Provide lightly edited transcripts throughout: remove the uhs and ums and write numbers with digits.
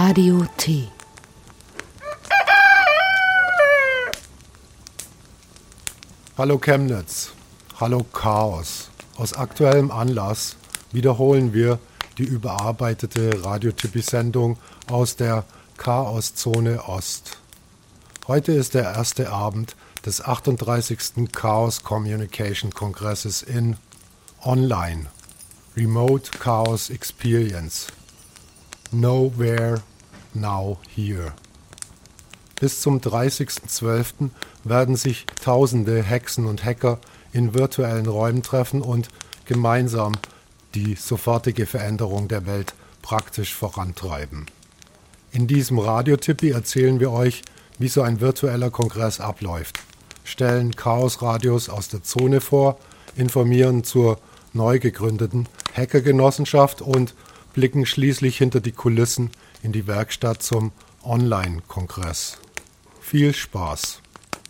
Radio T. Hallo Chemnitz, hallo Chaos. Aus aktuellem Anlass wiederholen wir die überarbeitete Radio-Tippi-Sendung aus der Chaoszone Ost. Heute ist der erste Abend des 38. Chaos Communication Kongresses in Online, Remote Chaos Experience, Nowhere, Now, Here. Bis zum 30.12. werden sich tausende Hexen und Hacker in virtuellen Räumen treffen und gemeinsam die sofortige Veränderung der Welt praktisch vorantreiben. In diesem Radio-Tippi erzählen wir euch, wie so ein virtueller Kongress abläuft, stellen Chaos-Radios aus der Zone vor, informieren zur neu gegründeten Hackergenossenschaft und blicken schließlich hinter die Kulissen in die Werkstatt zum Online-Kongress. Viel Spaß!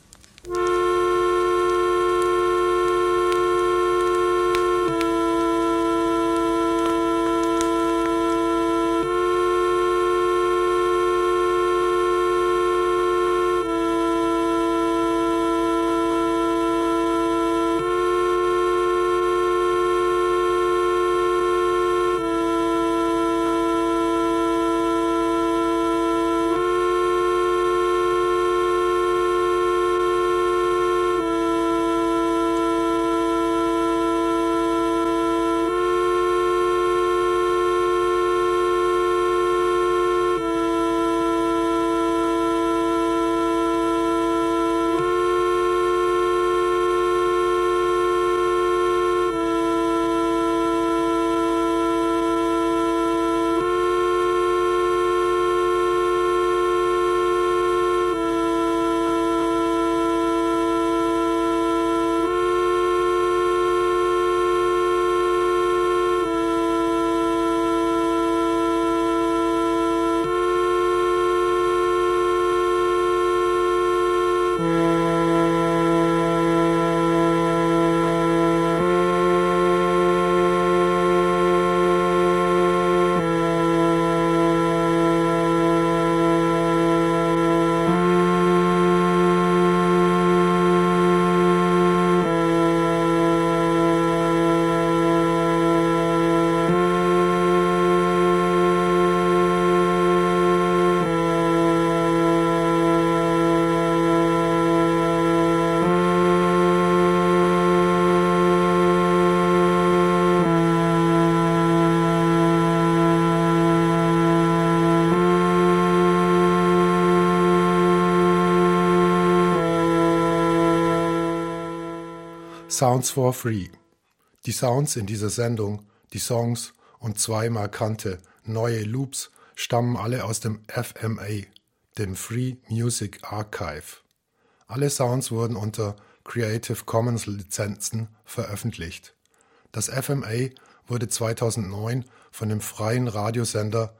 Sounds for Free. Die Sounds in dieser Sendung, die Songs und zwei markante neue Loops stammen alle aus dem FMA, dem Free Music Archive. Alle Sounds wurden unter Creative Commons Lizenzen veröffentlicht. Das FMA wurde 2009 von dem freien Radiosender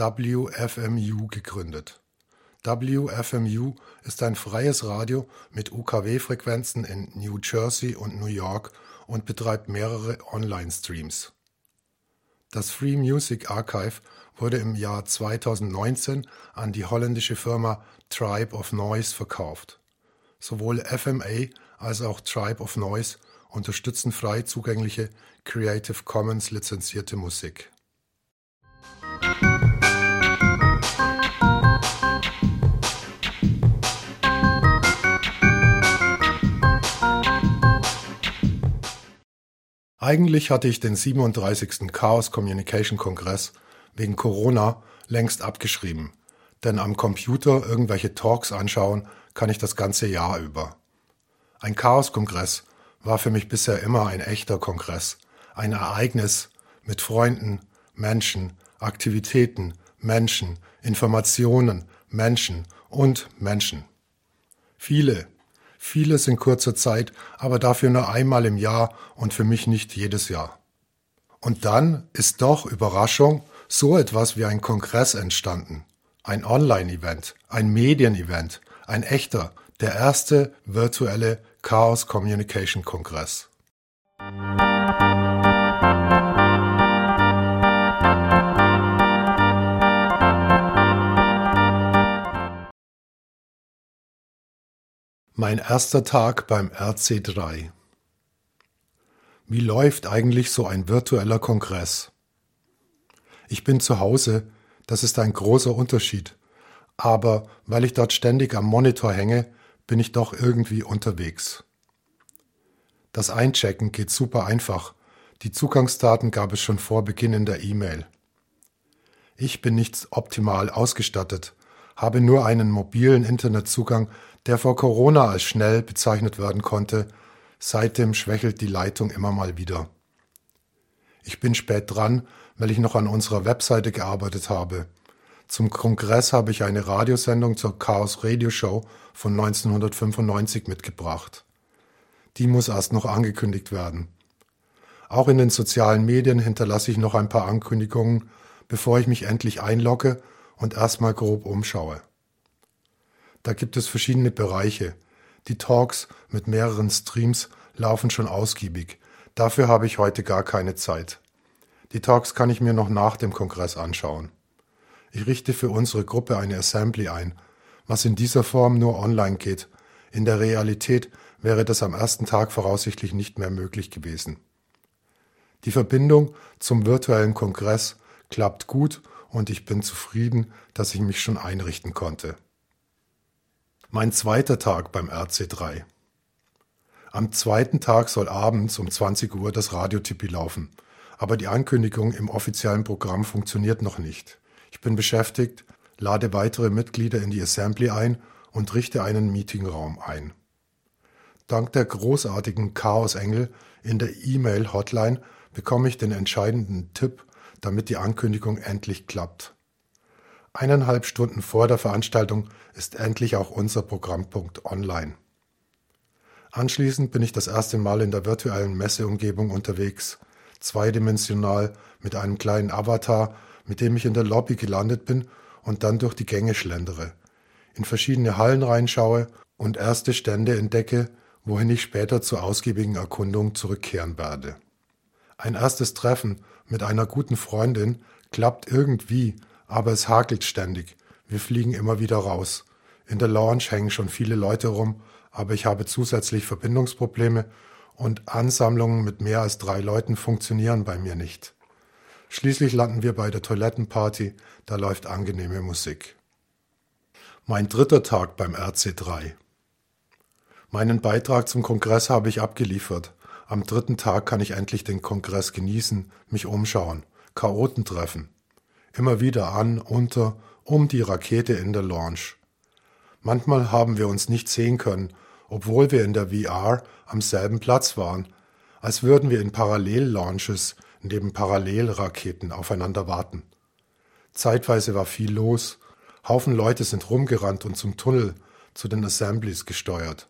WFMU gegründet. WFMU ist ein freies Radio mit UKW-Frequenzen in New Jersey und New York und betreibt mehrere Online-Streams. Das Free Music Archive wurde im Jahr 2019 an die holländische Firma Tribe of Noise verkauft. Sowohl FMA als auch Tribe of Noise unterstützen frei zugängliche Creative Commons lizenzierte Musik. Eigentlich hatte ich den 37. Chaos Communication Kongress wegen Corona längst abgeschrieben, denn am Computer irgendwelche Talks anschauen kann ich das ganze Jahr über. Ein Chaos-Kongress war für mich bisher immer ein echter Kongress, ein Ereignis mit Freunden, Menschen, Aktivitäten, Menschen, Informationen, Menschen und Menschen. Vieles in kurzer Zeit, aber dafür nur einmal im Jahr und für mich nicht jedes Jahr. Und dann ist doch, Überraschung, so etwas wie ein Kongress entstanden. Ein Online-Event, ein Medien-Event, ein echter, der erste virtuelle Chaos Communication Kongress. Mein erster Tag beim RC3. Wie läuft eigentlich so ein virtueller Kongress? Ich bin zu Hause, das ist ein großer Unterschied. Aber weil ich dort ständig am Monitor hänge, bin ich doch irgendwie unterwegs. Das Einchecken geht super einfach. Die Zugangsdaten gab es schon vor Beginn in der E-Mail. Ich bin nicht optimal ausgestattet, habe nur einen mobilen Internetzugang, der vor Corona als schnell bezeichnet werden konnte. Seitdem schwächelt die Leitung immer mal wieder. Ich bin spät dran, weil ich noch an unserer Webseite gearbeitet habe. Zum Kongress habe ich eine Radiosendung zur Chaos Radio Show von 1995 mitgebracht. Die muss erst noch angekündigt werden. Auch in den sozialen Medien hinterlasse ich noch ein paar Ankündigungen, bevor ich mich endlich einlogge und erstmal grob umschaue. Da gibt es verschiedene Bereiche. Die Talks mit mehreren Streams laufen schon ausgiebig. Dafür habe ich heute gar keine Zeit. Die Talks kann ich mir noch nach dem Kongress anschauen. Ich richte für unsere Gruppe eine Assembly ein, was in dieser Form nur online geht. In der Realität wäre das am ersten Tag voraussichtlich nicht mehr möglich gewesen. Die Verbindung zum virtuellen Kongress klappt gut und ich bin zufrieden, dass ich mich schon einrichten konnte. Mein zweiter Tag beim RC3. Am zweiten Tag soll abends um 20 Uhr das Radiotippi laufen, aber die Ankündigung im offiziellen Programm funktioniert noch nicht. Ich bin beschäftigt, lade weitere Mitglieder in die Assembly ein und richte einen Meetingraum ein. Dank der großartigen Chaos-Engel in der E-Mail-Hotline bekomme ich den entscheidenden Tipp, damit die Ankündigung endlich klappt. 1,5 Stunden vor der Veranstaltung ist endlich auch unser Programmpunkt online. Anschließend bin ich das erste Mal in der virtuellen Messeumgebung unterwegs, zweidimensional mit einem kleinen Avatar, mit dem ich in der Lobby gelandet bin und dann durch die Gänge schlendere, in verschiedene Hallen reinschaue und erste Stände entdecke, wohin ich später zur ausgiebigen Erkundung zurückkehren werde. Ein erstes Treffen mit einer guten Freundin klappt irgendwie, aber es hakelt ständig. Wir fliegen immer wieder raus. In der Lounge hängen schon viele Leute rum, aber ich habe zusätzlich Verbindungsprobleme und Ansammlungen mit mehr als 3 Leuten funktionieren bei mir nicht. Schließlich landen wir bei der Toilettenparty, da läuft angenehme Musik. Mein dritter Tag beim RC3. Meinen Beitrag zum Kongress habe ich abgeliefert. Am dritten Tag kann ich endlich den Kongress genießen, mich umschauen, Chaoten treffen. Immer wieder an, unter, um die Rakete in der Launch. Manchmal haben wir uns nicht sehen können, obwohl wir in der VR am selben Platz waren, als würden wir in Parallel-Launches neben Parallelraketen aufeinander warten. Zeitweise war viel los, Haufen Leute sind rumgerannt und zum Tunnel, zu den Assemblies gesteuert.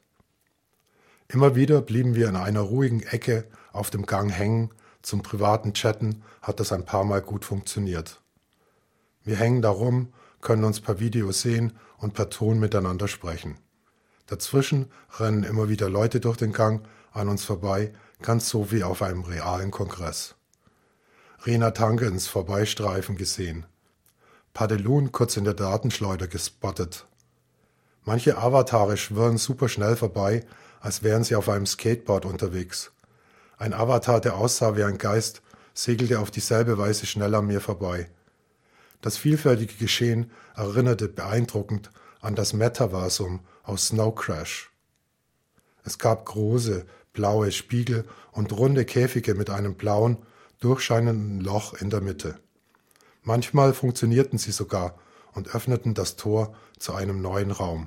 Immer wieder blieben wir in einer ruhigen Ecke auf dem Gang hängen, zum privaten Chatten hat das ein paar Mal gut funktioniert. Wir hängen da rum, können uns per Video sehen und per Ton miteinander sprechen. Dazwischen rennen immer wieder Leute durch den Gang an uns vorbei, ganz so wie auf einem realen Kongress. Rena Tangens Vorbeistreifen gesehen. Padelun kurz in der Datenschleuder gespottet. Manche Avatare schwirren super schnell vorbei, als wären sie auf einem Skateboard unterwegs. Ein Avatar, der aussah wie ein Geist, segelte auf dieselbe Weise schnell an mir vorbei. Das vielfältige Geschehen erinnerte beeindruckend an das Metaversum aus Snow Crash. Es gab große, blaue Spiegel und runde Käfige mit einem blauen, durchscheinenden Loch in der Mitte. Manchmal funktionierten sie sogar und öffneten das Tor zu einem neuen Raum.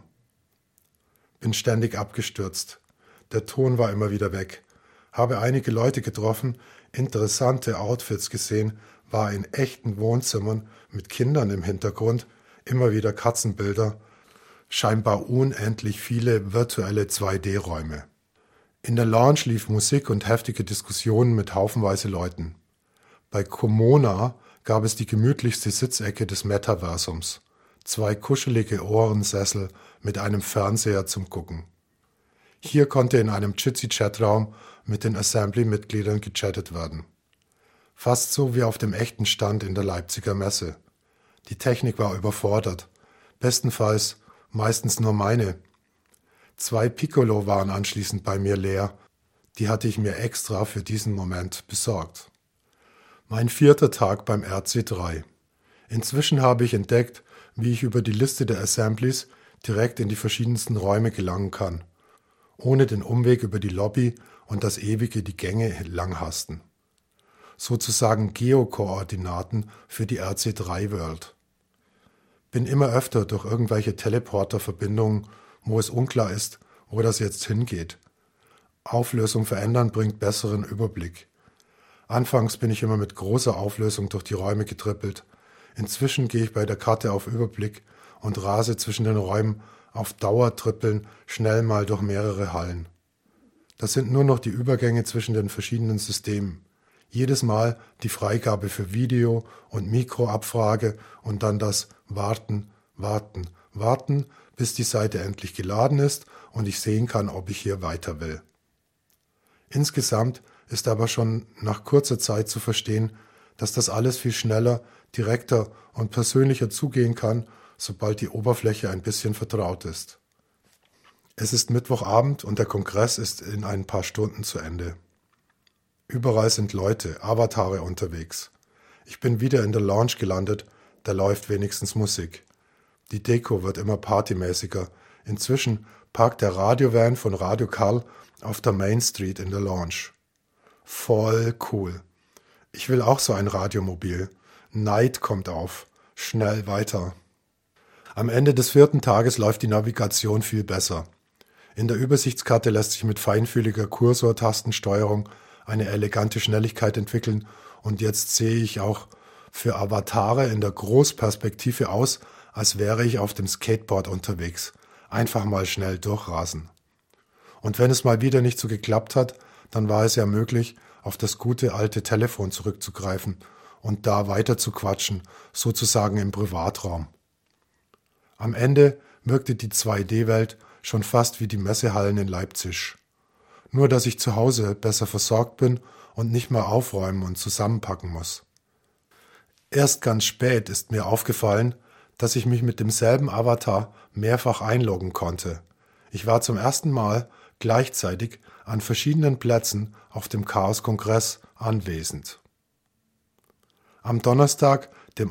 Bin ständig abgestürzt. Der Ton war immer wieder weg. Habe einige Leute getroffen, interessante Outfits gesehen, war in echten Wohnzimmern mit Kindern im Hintergrund, immer wieder Katzenbilder, scheinbar unendlich viele virtuelle 2D-Räume. In der Lounge lief Musik und heftige Diskussionen mit haufenweise Leuten. Bei Komona gab es die gemütlichste Sitzecke des Metaversums. 2 kuschelige Ohrensessel mit einem Fernseher zum Gucken. Hier konnte in einem Jitsi-Chatraum mit den Assembly-Mitgliedern gechattet werden. Fast so wie auf dem echten Stand in der Leipziger Messe. Die Technik war überfordert. Bestenfalls meistens nur meine. 2 Piccolo waren anschließend bei mir leer. Die hatte ich mir extra für diesen Moment besorgt. Mein 4. Tag beim RC3. Inzwischen habe ich entdeckt, wie ich über die Liste der Assemblies direkt in die verschiedensten Räume gelangen kann, ohne den Umweg über die Lobby und das ewige die Gänge langhasten. Sozusagen Geokoordinaten für die RC3 World. Bin immer öfter durch irgendwelche Teleporter-Verbindungen, wo es unklar ist, wo das jetzt hingeht. Auflösung verändern bringt besseren Überblick. Anfangs bin ich immer mit großer Auflösung durch die Räume getrippelt. Inzwischen gehe ich bei der Karte auf Überblick und rase zwischen den Räumen auf Dauertrippeln schnell mal durch mehrere Hallen. Das sind nur noch die Übergänge zwischen den verschiedenen Systemen. Jedes Mal die Freigabe für Video- und Mikroabfrage und dann das Warten, Warten, Warten, bis die Seite endlich geladen ist und ich sehen kann, ob ich hier weiter will. Insgesamt ist aber schon nach kurzer Zeit zu verstehen, dass das alles viel schneller, direkter und persönlicher zugehen kann, sobald die Oberfläche ein bisschen vertraut ist. Es ist Mittwochabend und der Kongress ist in ein paar Stunden zu Ende. Überall sind Leute, Avatare unterwegs. Ich bin wieder in der Lounge gelandet, da läuft wenigstens Musik. Die Deko wird immer partymäßiger. Inzwischen parkt der Radiovan von Radio Karl auf der Main Street in der Lounge. Voll cool. Ich will auch so ein Radiomobil. Night kommt auf. Schnell weiter. Am Ende des 4. Tages läuft die Navigation viel besser. In der Übersichtskarte lässt sich mit feinfühliger Kursortastensteuerung eine elegante Schnelligkeit entwickeln und jetzt sehe ich auch für Avatare in der Großperspektive aus, als wäre ich auf dem Skateboard unterwegs. Einfach mal schnell durchrasen. Und wenn es mal wieder nicht so geklappt hat, dann war es ja möglich, auf das gute alte Telefon zurückzugreifen und da weiter zu quatschen, sozusagen im Privatraum. Am Ende wirkte die 2D-Welt schon fast wie die Messehallen in Leipzig. Nur dass ich zu Hause besser versorgt bin und nicht mehr aufräumen und zusammenpacken muss. Erst ganz spät ist mir aufgefallen, dass ich mich mit demselben Avatar mehrfach einloggen konnte. Ich war zum ersten Mal gleichzeitig an verschiedenen Plätzen auf dem Chaos-Kongress anwesend. Am Donnerstag, dem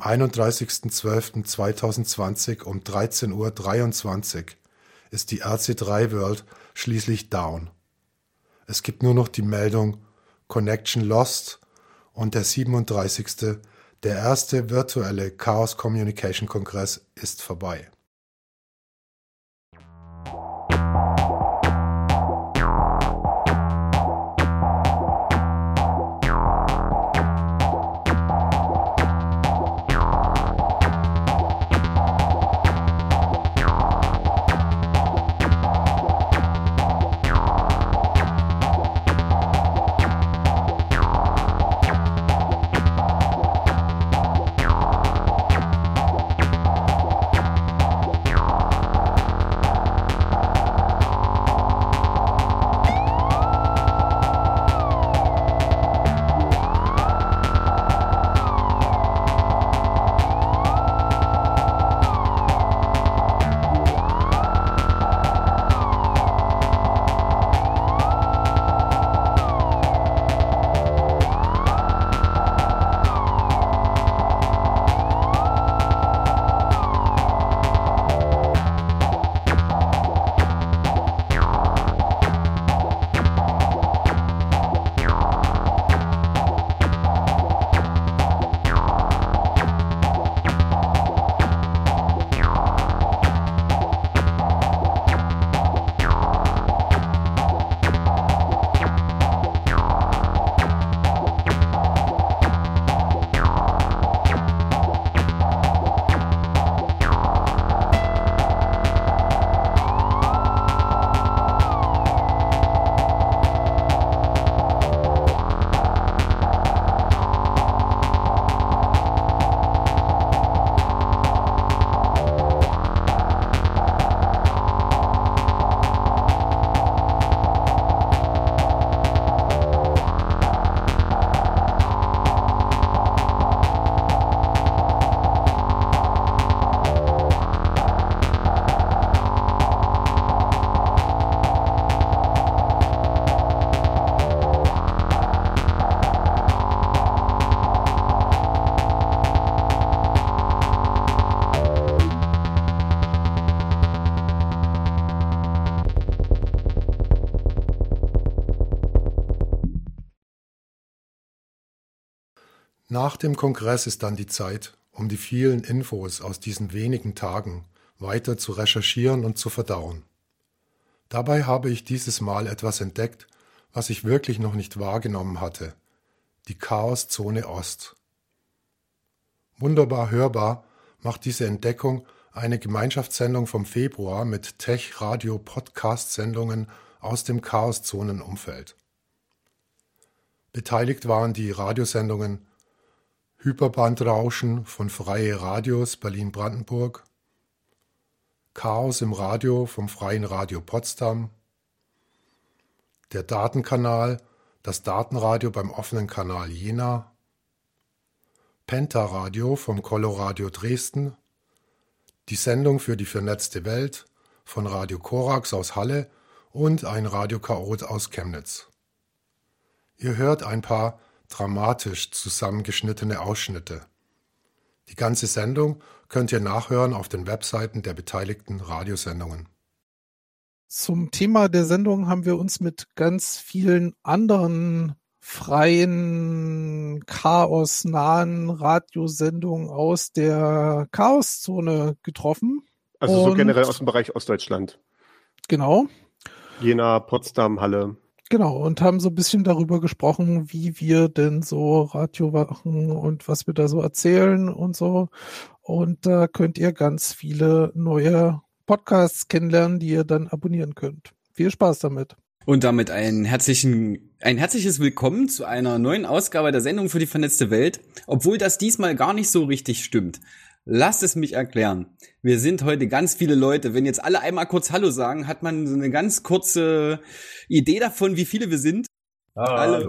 31.12.2020 um 13:23 Uhr ist die RC3 World schließlich down. Es gibt nur noch die Meldung Connection Lost und der 37. Der erste virtuelle Chaos Communication Kongress ist vorbei. Nach dem Kongress ist dann die Zeit, um die vielen Infos aus diesen wenigen Tagen weiter zu recherchieren und zu verdauen. Dabei habe ich dieses Mal etwas entdeckt, was ich wirklich noch nicht wahrgenommen hatte: die Chaoszone Ost. Wunderbar hörbar macht diese Entdeckung eine Gemeinschaftssendung vom Februar mit Tech-Radio-Podcast-Sendungen aus dem Chaoszonenumfeld. Beteiligt waren die Radiosendungen Hyperbandrauschen von Freie Radios Berlin-Brandenburg, Chaos im Radio vom Freien Radio Potsdam, der Datenkanal, das Datenradio beim offenen Kanal Jena, Pentaradio vom Coloradio Dresden, die Sendung für die vernetzte Welt von Radio Korax aus Halle und ein Radio Chaot aus Chemnitz. Ihr hört ein paar dramatisch zusammengeschnittene Ausschnitte. Die ganze Sendung könnt ihr nachhören auf den Webseiten der beteiligten Radiosendungen. Zum Thema der Sendung haben wir uns mit ganz vielen anderen freien, chaosnahen Radiosendungen aus der Chaoszone getroffen. Also so generell aus dem Bereich Ostdeutschland. Genau. Jena, Potsdam, Halle. Genau, und haben so ein bisschen darüber gesprochen, wie wir denn so Radio machen und was wir da so erzählen und so. Und da könnt ihr ganz viele neue Podcasts kennenlernen, die ihr dann abonnieren könnt. Viel Spaß damit. Und damit ein herzliches Willkommen zu einer neuen Ausgabe der Sendung für die vernetzte Welt, obwohl das diesmal gar nicht so richtig stimmt. Lasst es mich erklären. Wir sind heute ganz viele Leute. Wenn jetzt alle einmal kurz Hallo sagen, hat man so eine ganz kurze Idee davon, wie viele wir sind. Hallo.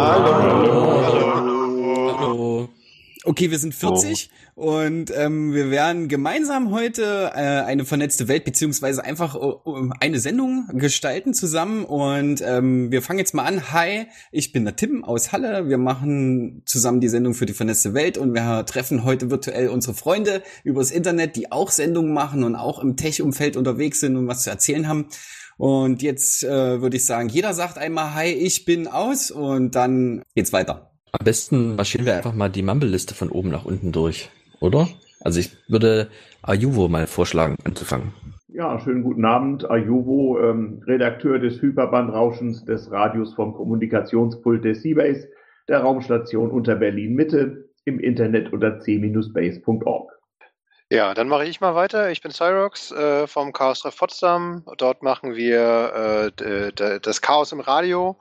Hallo. Okay, wir sind 40 und wir werden gemeinsam heute eine vernetzte Welt beziehungsweise einfach eine Sendung gestalten zusammen und wir fangen jetzt mal an. Hi, ich bin der Tim aus Halle. Wir machen zusammen die Sendung für die vernetzte Welt und wir treffen heute virtuell unsere Freunde übers Internet, die auch Sendungen machen und auch im Tech-Umfeld unterwegs sind und was zu erzählen haben. Und jetzt würde ich sagen, jeder sagt einmal Hi, ich bin aus und dann geht's weiter. Am besten marschieren wir einfach mal die Mumble-Liste von oben nach unten durch, oder? Also ich würde Ayuvo mal vorschlagen, anzufangen. Ja, schönen guten Abend. Ayuvo, Redakteur des Hyperbandrauschens des Radios vom Kommunikationspult der Seabase, der Raumstation unter Berlin-Mitte, im Internet unter c-base.org. Ja, dann mache ich mal weiter. Ich bin Cyrox vom Chaos-Treff Potsdam. Dort machen wir das Chaos im Radio.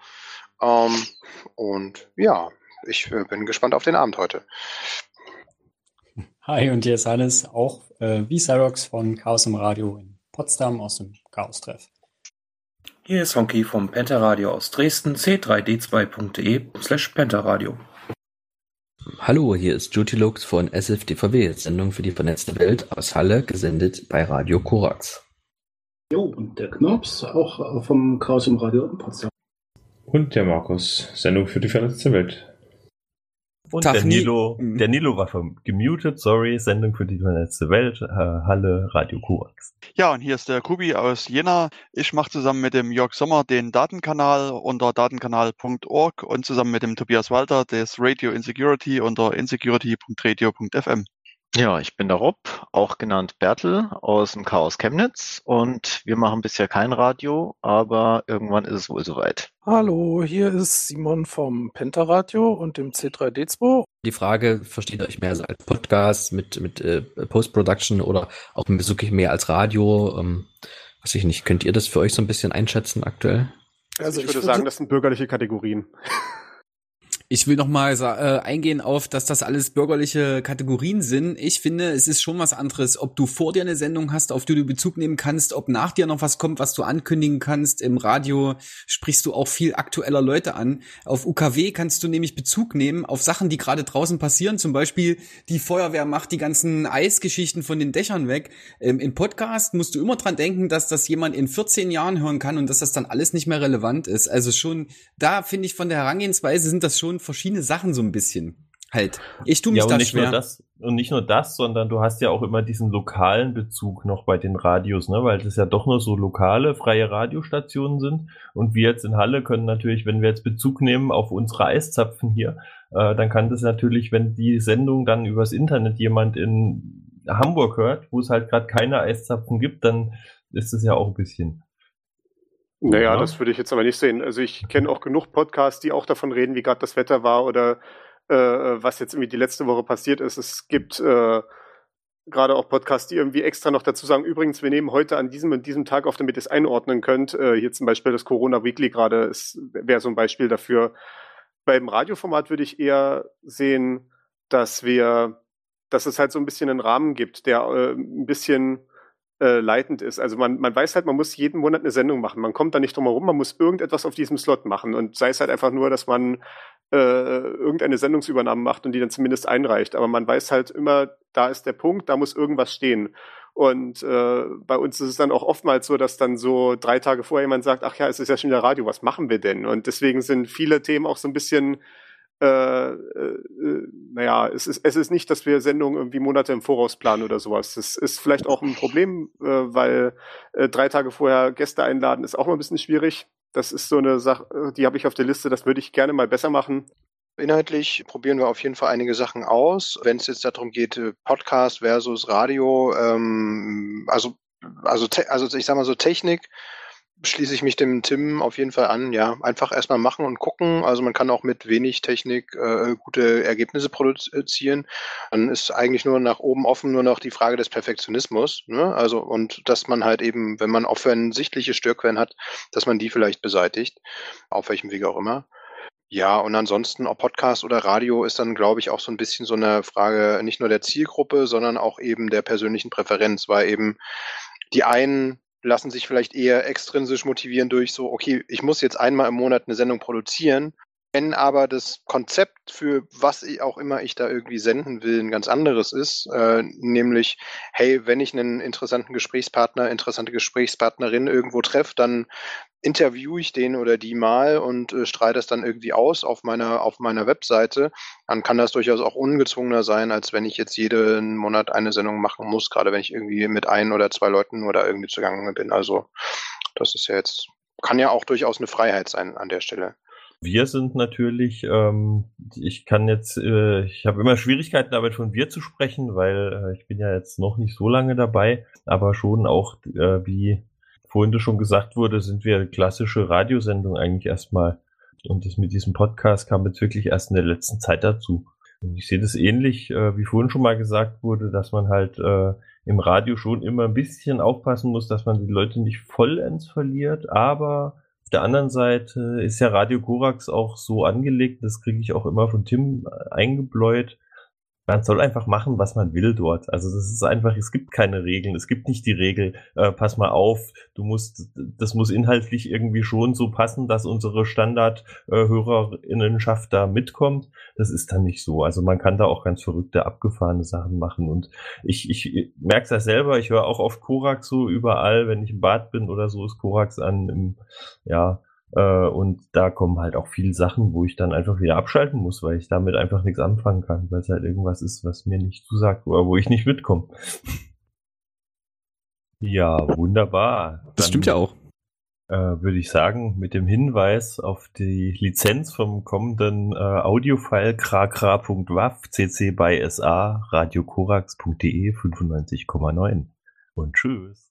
Und ja, ich bin gespannt auf den Abend heute. Hi, und hier ist Hannes, auch wie Cyrox von Chaos im Radio in Potsdam aus dem Chaos-Treff. Hier ist Honky vom Pentaradio aus Dresden, c3d2.de/Pentaradio. Hallo, hier ist Jutilux von SFDVW, Sendung für die vernetzte Welt aus Halle, gesendet bei Radio Korax. Jo, und der Knops, auch vom Chaos im Radio in Potsdam. Und der Markus, Sendung für die vernetzte Welt. Und der Nilo war gemutet, sorry, Sendung für die vernetzte Welt, Halle, Radio Korax. Ja, und hier ist der Kubi aus Jena. Ich mache zusammen mit dem Jörg Sommer den Datenkanal unter datenkanal.org und zusammen mit dem Tobias Walter das Radio Insecurity unter insecurity.radio.fm. Ja, ich bin der Rob, auch genannt Bertel aus dem Chaos Chemnitz und wir machen bisher kein Radio, aber irgendwann ist es wohl soweit. Hallo, hier ist Simon vom Pentaradio und dem C3D2. Die Frage, versteht ihr euch mehr als Podcast mit Post-Production oder auch wirklich mehr als Radio? Weiß ich nicht, könnt ihr das für euch so ein bisschen einschätzen aktuell? Also ich würde sagen, das sind bürgerliche Kategorien. Ich will noch mal eingehen auf, dass das alles bürgerliche Kategorien sind. Ich finde, es ist schon was anderes, ob du vor dir eine Sendung hast, auf die du Bezug nehmen kannst, ob nach dir noch was kommt, was du ankündigen kannst. Im Radio sprichst du auch viel aktueller Leute an. Auf UKW kannst du nämlich Bezug nehmen auf Sachen, die gerade draußen passieren. Zum Beispiel die Feuerwehr macht die ganzen Eisgeschichten von den Dächern weg. Im Podcast musst du immer dran denken, dass das jemand in 14 Jahren hören kann und dass das dann alles nicht mehr relevant ist. Also schon, da finde ich von der Herangehensweise sind das schon verschiedene Sachen so ein bisschen. halt. Ich tue mich da schwer. Und nicht nur das, sondern du hast ja auch immer diesen lokalen Bezug noch bei den Radios, ne, weil das ja doch nur so lokale, freie Radiostationen sind. Und wir jetzt in Halle können natürlich, wenn wir jetzt Bezug nehmen auf unsere Eiszapfen hier, dann kann das natürlich, wenn die Sendung dann übers Internet jemand in Hamburg hört, wo es halt gerade keine Eiszapfen gibt, dann ist es ja auch ein bisschen. Naja, das würde ich jetzt aber nicht sehen. Also ich kenne auch genug Podcasts, die auch davon reden, wie gerade das Wetter war oder was jetzt irgendwie die letzte Woche passiert ist. Es gibt gerade auch Podcasts, die irgendwie extra noch dazu sagen, übrigens, wir nehmen heute an diesem und diesem Tag auf, damit ihr es einordnen könnt. Hier zum Beispiel das Corona Weekly gerade wäre so ein Beispiel dafür. Beim Radioformat würde ich eher sehen, dass es halt so ein bisschen einen Rahmen gibt, der ein bisschen leitend ist. Also man weiß halt, man muss jeden Monat eine Sendung machen. Man kommt da nicht drum herum, man muss irgendetwas auf diesem Slot machen. Und sei es halt einfach nur, dass man irgendeine Sendungsübernahme macht und die dann zumindest einreicht. Aber man weiß halt immer, da ist der Punkt, da muss irgendwas stehen. Und bei uns ist es dann auch oftmals so, dass dann so 3 Tage vorher jemand sagt, ach ja, es ist ja schon wieder Radio, was machen wir denn? Und deswegen sind viele Themen auch so ein bisschen naja, es ist nicht, dass wir Sendungen irgendwie Monate im Voraus planen oder sowas. Das ist vielleicht auch ein Problem, weil 3 Tage vorher Gäste einladen ist auch mal ein bisschen schwierig. Das ist so eine Sache, die habe ich auf der Liste, das würde ich gerne mal besser machen. Inhaltlich probieren wir auf jeden Fall einige Sachen aus. Wenn es jetzt darum geht, Podcast versus Radio, also ich sag mal so Technik, schließe ich mich dem Tim auf jeden Fall an, ja. Einfach erstmal machen und gucken. Also man kann auch mit wenig Technik gute Ergebnisse produzieren. Dann ist eigentlich nur nach oben offen nur noch die Frage des Perfektionismus, ne? Also, und dass man halt eben, wenn man offensichtliche Störquellen hat, dass man die vielleicht beseitigt. Auf welchem Wege auch immer. Ja, und ansonsten, ob Podcast oder Radio, ist dann, glaube ich, auch so ein bisschen so eine Frage nicht nur der Zielgruppe, sondern auch eben der persönlichen Präferenz, weil eben die einen lassen sich vielleicht eher extrinsisch motivieren durch so, okay, ich muss jetzt einmal im Monat eine Sendung produzieren. Wenn aber das Konzept für was auch immer ich da irgendwie senden will, ein ganz anderes ist, nämlich, hey, wenn ich einen interessanten Gesprächspartner, interessante Gesprächspartnerin irgendwo treffe, dann interviewe ich den oder die mal und streite das dann irgendwie aus auf meiner Webseite, dann kann das durchaus auch ungezwungener sein, als wenn ich jetzt jeden Monat eine Sendung machen muss, gerade wenn ich irgendwie mit 1 oder 2 Leuten nur da irgendwie zugange bin. Also das ist ja jetzt, kann ja auch durchaus eine Freiheit sein an der Stelle. Wir sind natürlich, ich habe immer Schwierigkeiten damit von wir zu sprechen, weil ich bin ja jetzt noch nicht so lange dabei, aber schon auch, wie vorhin schon gesagt wurde, sind wir klassische Radiosendung eigentlich erstmal. Und das mit diesem Podcast kam jetzt wirklich erst in der letzten Zeit dazu. Und ich sehe das ähnlich, wie vorhin schon mal gesagt wurde, dass man halt im Radio schon immer ein bisschen aufpassen muss, dass man die Leute nicht vollends verliert, aber auf der anderen Seite ist ja Radio Korax auch so angelegt, das kriege ich auch immer von Tim eingebläut. Man soll einfach machen, was man will dort. Also das ist einfach, es gibt keine Regeln. Es gibt nicht die Regel, pass mal auf, das muss inhaltlich irgendwie schon so passen, dass unsere Standard-HörerInnenschaft da mitkommt. Das ist dann nicht so. Also man kann da auch ganz verrückte, abgefahrene Sachen machen. Und ich merke es ja selber, ich höre auch oft Korax so überall, wenn ich im Bad bin oder so, ist Korax an, und da kommen halt auch viele Sachen, wo ich dann einfach wieder abschalten muss, weil ich damit einfach nichts anfangen kann, weil es halt irgendwas ist, was mir nicht zusagt oder wo ich nicht mitkomme. Ja, wunderbar. Das stimmt ja auch. Würde ich sagen, mit dem Hinweis auf die Lizenz vom kommenden Audiofile krakra.wav, cc by SA, radiokorax.de 95,9 und tschüss.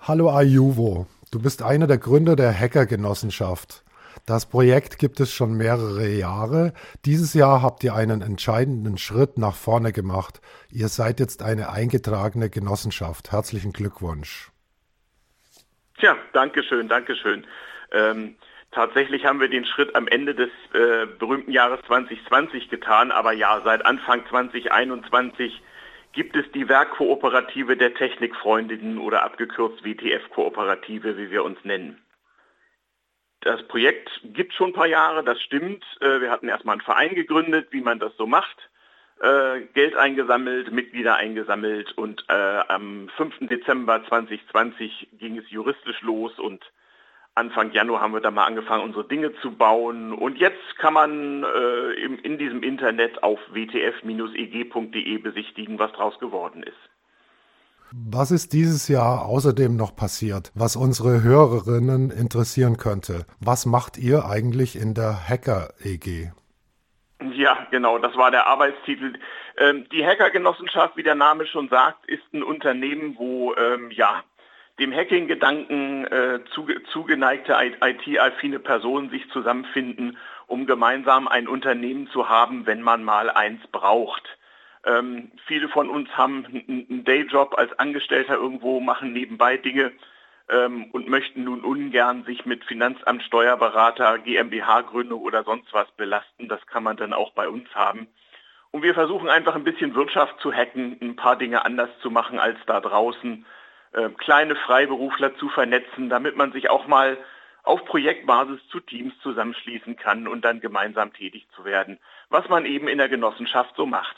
Hallo Ayuvo, du bist einer der Gründer der Hackergenossenschaft. Das Projekt gibt es schon mehrere Jahre. Dieses Jahr habt ihr einen entscheidenden Schritt nach vorne gemacht. Ihr seid jetzt eine eingetragene Genossenschaft. Herzlichen Glückwunsch. Tja, Dankeschön. Tatsächlich haben wir den Schritt am Ende des berühmten Jahres 2020 getan, aber ja, seit Anfang 2021 gibt es die Werkkooperative der Technikfreundinnen oder abgekürzt WTF-Kooperative, wie wir uns nennen. Das Projekt gibt schon ein paar Jahre, das stimmt. Wir hatten erstmal einen Verein gegründet, wie man das so macht, Geld eingesammelt, Mitglieder eingesammelt und am 5. Dezember 2020 ging es juristisch los und Anfang Januar haben wir dann mal angefangen, unsere Dinge zu bauen und jetzt kann man in diesem Internet auf wtf-eg.de besichtigen, was draus geworden ist. Was ist dieses Jahr außerdem noch passiert, was unsere Hörerinnen interessieren könnte? Was macht ihr eigentlich in der Hacker-EG? Ja, genau, das war der Arbeitstitel. Die Hackergenossenschaft, wie der Name schon sagt, ist ein Unternehmen, wo dem Hacking-Gedanken zugeneigte IT-affine Personen sich zusammenfinden, um gemeinsam ein Unternehmen zu haben, wenn man mal eins braucht. Viele von uns haben einen Dayjob als Angestellter irgendwo, machen nebenbei Dinge und möchten nun ungern sich mit Finanzamt, Steuerberater, GmbH-Gründung oder sonst was belasten. Das kann man dann auch bei uns haben. Und wir versuchen einfach ein bisschen Wirtschaft zu hacken, ein paar Dinge anders zu machen als da draußen. Kleine Freiberufler zu vernetzen, damit man sich auch mal auf Projektbasis zu Teams zusammenschließen kann und dann gemeinsam tätig zu werden, was man eben in der Genossenschaft so macht.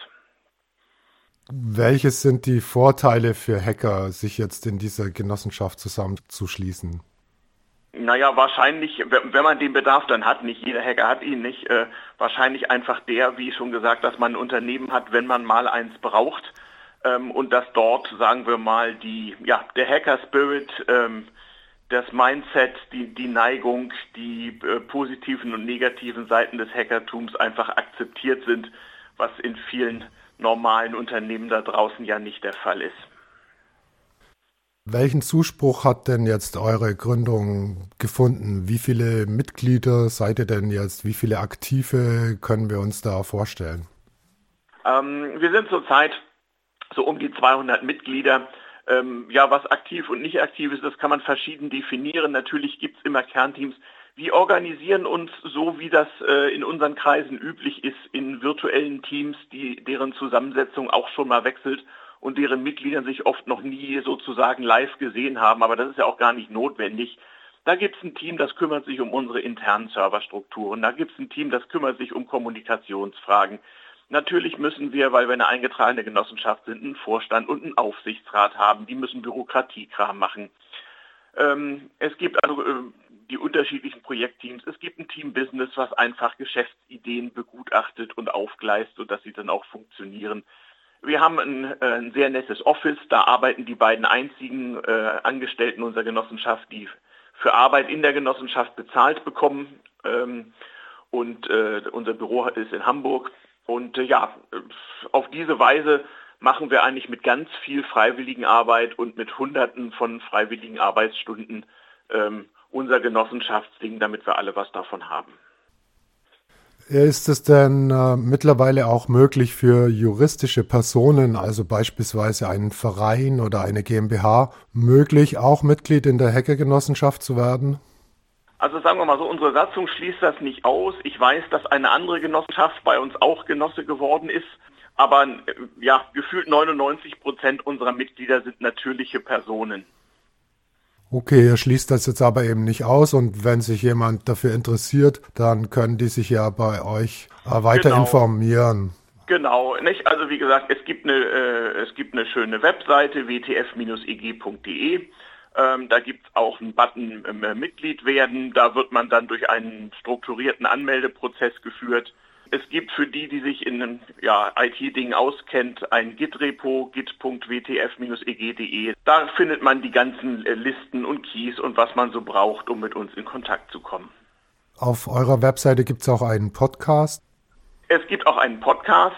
Welches sind die Vorteile für Hacker, sich jetzt in dieser Genossenschaft zusammenzuschließen? Naja, wahrscheinlich, wenn man den Bedarf dann hat, nicht jeder Hacker hat ihn nicht, wahrscheinlich einfach der, wie schon gesagt, dass man ein Unternehmen hat, wenn man mal eins braucht. Und dass dort, sagen wir mal, der Hacker-Spirit, das Mindset, die Neigung, die positiven und negativen Seiten des Hackertums einfach akzeptiert sind, was in vielen normalen Unternehmen da draußen ja nicht der Fall ist. Welchen Zuspruch hat denn jetzt eure Gründung gefunden? Wie viele Mitglieder seid ihr denn jetzt? Wie viele Aktive können wir uns da vorstellen? Wir sind zurzeit so um die 200 Mitglieder. Was aktiv und nicht aktiv ist, das kann man verschieden definieren. Natürlich gibt es immer Kernteams. Wir organisieren uns so, wie das in unseren Kreisen üblich ist, in virtuellen Teams, deren Zusammensetzung auch schon mal wechselt und deren Mitglieder sich oft noch nie sozusagen live gesehen haben. Aber das ist ja auch gar nicht notwendig. Da gibt es ein Team, das kümmert sich um unsere internen Serverstrukturen. Da gibt es ein Team, das kümmert sich um Kommunikationsfragen. Natürlich müssen wir, weil wir eine eingetragene Genossenschaft sind, einen Vorstand und einen Aufsichtsrat haben. Die müssen Bürokratiekram machen. Es gibt also die unterschiedlichen Projektteams. Es gibt ein Team Business, was einfach Geschäftsideen begutachtet und aufgleist, sodass sie dann auch funktionieren. Wir haben ein sehr nettes Office. Da arbeiten die beiden einzigen Angestellten unserer Genossenschaft, die für Arbeit in der Genossenschaft bezahlt bekommen. Unser Büro ist in Hamburg. Und auf diese Weise machen wir eigentlich mit ganz viel Freiwilligenarbeit und mit Hunderten von freiwilligen Arbeitsstunden unser Genossenschaftsding, damit wir alle was davon haben. Ist es denn mittlerweile auch möglich für juristische Personen, also beispielsweise einen Verein oder eine GmbH, möglich auch Mitglied in der Hackergenossenschaft zu werden? Also sagen wir mal so, unsere Satzung schließt das nicht aus. Ich weiß, dass eine andere Genossenschaft bei uns auch Genosse geworden ist. Aber gefühlt 99% unserer Mitglieder sind natürliche Personen. Okay, ihr schließt das jetzt aber eben nicht aus. Und wenn sich jemand dafür interessiert, dann können die sich ja bei euch weiter informieren. Genau, nicht? Also wie gesagt, es gibt eine schöne Webseite, wtf-eg.de. Da gibt es auch einen Button Mitglied werden. Da wird man dann durch einen strukturierten Anmeldeprozess geführt. Es gibt für die sich in IT-Dingen auskennt, ein Git-Repo, git.wtf-eg.de. Da findet man die ganzen Listen und Keys und was man so braucht, um mit uns in Kontakt zu kommen. Auf eurer Webseite gibt es auch einen Podcast? Es gibt auch einen Podcast.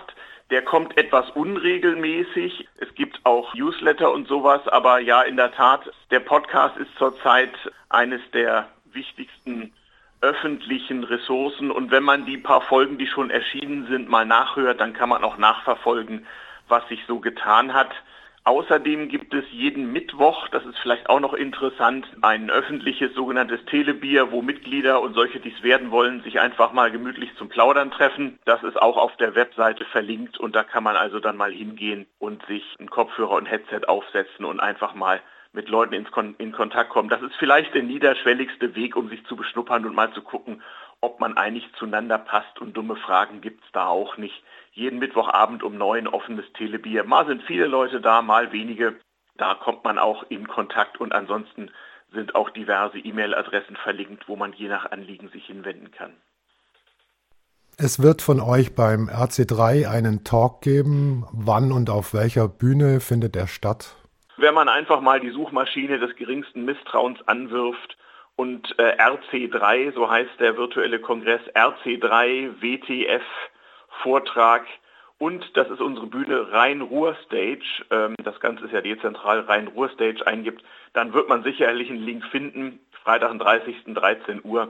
Der kommt etwas unregelmäßig. Es gibt auch Newsletter und sowas, aber ja, in der Tat, der Podcast ist zurzeit eines der wichtigsten öffentlichen Ressourcen. Und wenn man die paar Folgen, die schon erschienen sind, mal nachhört, dann kann man auch nachverfolgen, was sich so getan hat. Außerdem gibt es jeden Mittwoch, das ist vielleicht auch noch interessant, ein öffentliches sogenanntes Telebier, wo Mitglieder und solche, die es werden wollen, sich einfach mal gemütlich zum Plaudern treffen. Das ist auch auf der Webseite verlinkt und da kann man also dann mal hingehen und sich einen Kopfhörer und Headset aufsetzen und einfach mal mit Leuten in Kontakt kommen. Das ist vielleicht der niederschwelligste Weg, um sich zu beschnuppern und mal zu gucken, ob man eigentlich zueinander passt, und dumme Fragen gibt's da auch nicht. Jeden Mittwochabend um 9 offenes Telebier. Mal sind viele Leute da, mal wenige. Da kommt man auch in Kontakt und ansonsten sind auch diverse E-Mail-Adressen verlinkt, wo man je nach Anliegen sich hinwenden kann. Es wird von euch beim RC3 einen Talk geben. Wann und auf welcher Bühne findet er statt? Wenn man einfach mal die Suchmaschine des geringsten Misstrauens anwirft und RC3, so heißt der virtuelle Kongress, RC3 WTF Vortrag, und das ist unsere Bühne Rhein-Ruhr-Stage, das Ganze ist ja dezentral, Rhein-Ruhr-Stage eingibt, dann wird man sicherlich einen Link finden, Freitag, den 30. 13 Uhr.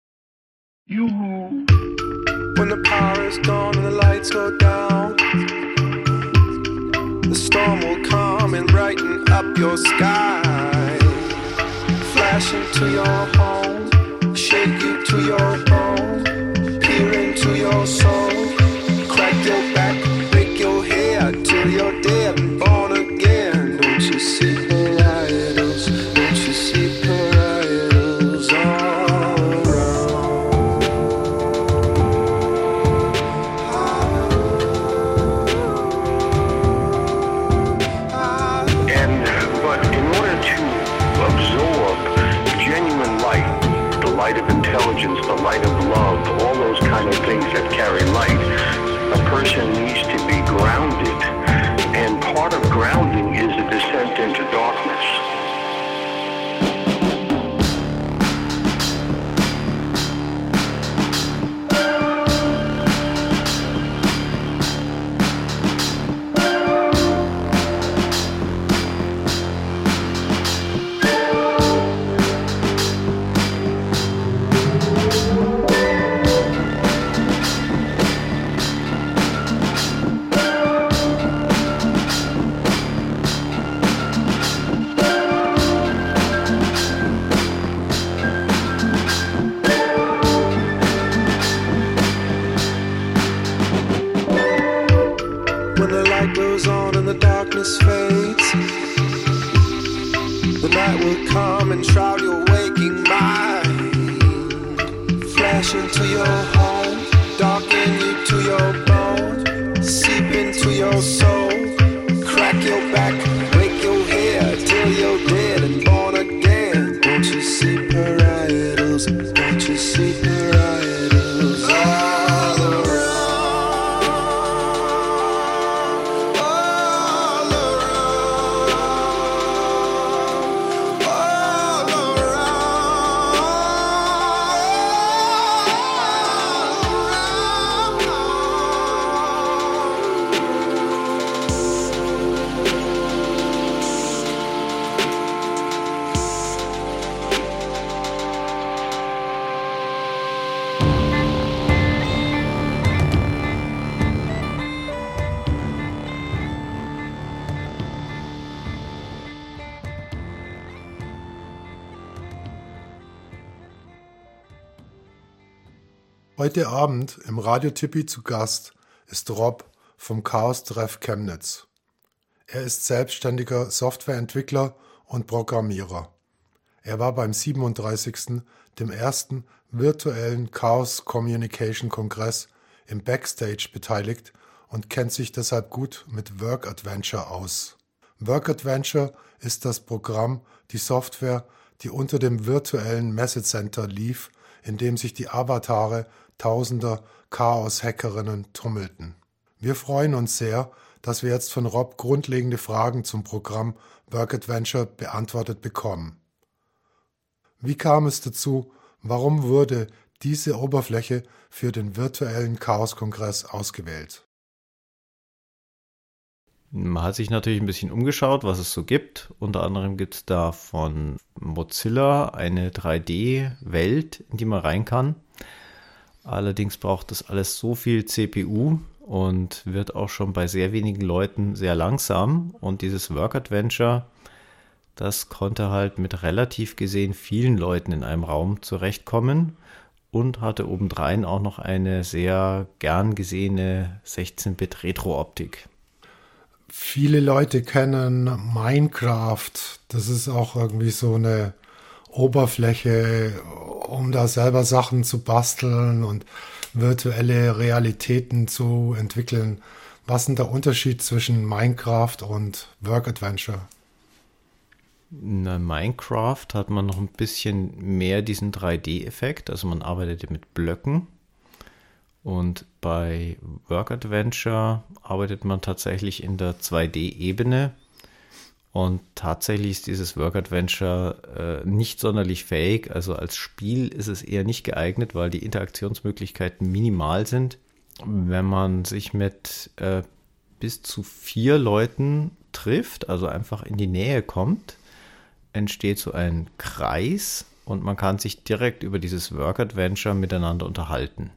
Juhu. When the power is gone and the lights go down, the storm will come and brighten up your sky, flash into your home, shake you to your bone, peer into your soul, crack your back, break your head till you're dead and born again. Don't you see parietals? Don't you see parietals all around? But in order to absorb genuine light, the light of intelligence, the light of love, all those kind of things that carry light, a person needs to be grounded. And part of grounding is a descent into darkness. When the light goes on and the darkness fades, the night will come and shroud your waking mind, flash into your home, darken you to your bone, seep into your soul, crack your back, break your head till you're dead and born again. Don't you see parietals? Don't you see parietals all around? Heute Abend im Radio Tippi zu Gast ist Rob vom Chaos Treff Chemnitz. Er ist selbstständiger Softwareentwickler und Programmierer. Er war beim 37., dem ersten virtuellen Chaos Communication Kongress im Backstage beteiligt und kennt sich deshalb gut mit Work Adventure aus. Work Adventure ist das Programm, die Software, die unter dem virtuellen Messecenter lief, in dem sich die Avatare tausender Chaos-Hackerinnen tummelten. Wir freuen uns sehr, dass wir jetzt von Rob grundlegende Fragen zum Programm Work Adventure beantwortet bekommen. Wie kam es dazu? Warum wurde diese Oberfläche für den virtuellen Chaos-Kongress ausgewählt? Man hat sich natürlich ein bisschen umgeschaut, was es so gibt. Unter anderem gibt es da von Mozilla eine 3D-Welt, in die man rein kann. Allerdings braucht das alles so viel CPU und wird auch schon bei sehr wenigen Leuten sehr langsam. Und dieses Work Adventure, das konnte halt mit relativ gesehen vielen Leuten in einem Raum zurechtkommen und hatte obendrein auch noch eine sehr gern gesehene 16-Bit Retro-Optik. Viele Leute kennen Minecraft. Das ist auch irgendwie so eine Oberfläche, um da selber Sachen zu basteln und virtuelle Realitäten zu entwickeln. Was ist denn der Unterschied zwischen Minecraft und Work Adventure? In Minecraft hat man noch ein bisschen mehr diesen 3D-Effekt, also man arbeitet mit Blöcken. Und bei Work Adventure arbeitet man tatsächlich in der 2D-Ebene. Und tatsächlich ist dieses Work Adventure nicht sonderlich fähig. Also als Spiel ist es eher nicht geeignet, weil die Interaktionsmöglichkeiten minimal sind. Wenn man sich mit bis zu 4 Leuten trifft, also einfach in die Nähe kommt, entsteht so ein Kreis und man kann sich direkt über dieses Work Adventure miteinander unterhalten.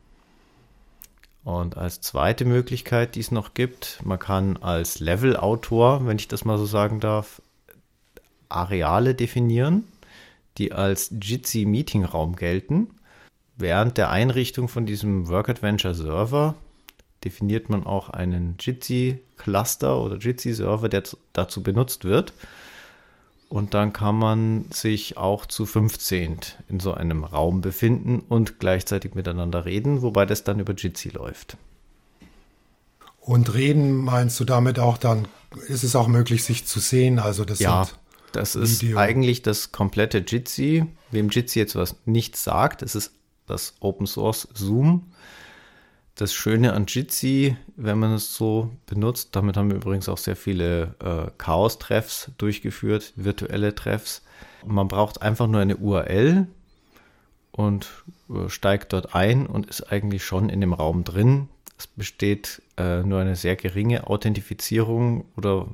Und als zweite Möglichkeit, die es noch gibt, man kann als Levelautor, wenn ich das mal so sagen darf, Areale definieren, die als Jitsi-Meeting-Raum gelten. Während der Einrichtung von diesem Work Adventure Server definiert man auch einen Jitsi-Cluster oder Jitsi-Server, der dazu benutzt wird. Und dann kann man sich auch zu 15 in so einem Raum befinden und gleichzeitig miteinander reden, wobei das dann über Jitsi läuft. Und reden meinst du damit auch, dann ist es auch möglich, sich zu sehen? Also das ist eigentlich das komplette Jitsi. Wem Jitsi jetzt was nichts sagt, es ist das Open Source Zoom. Das Schöne an Jitsi, wenn man es so benutzt, damit haben wir übrigens auch sehr viele Chaos-Treffs durchgeführt, virtuelle Treffs. Man braucht einfach nur eine URL und steigt dort ein und ist eigentlich schon in dem Raum drin. Es besteht nur eine sehr geringe Authentifizierung oder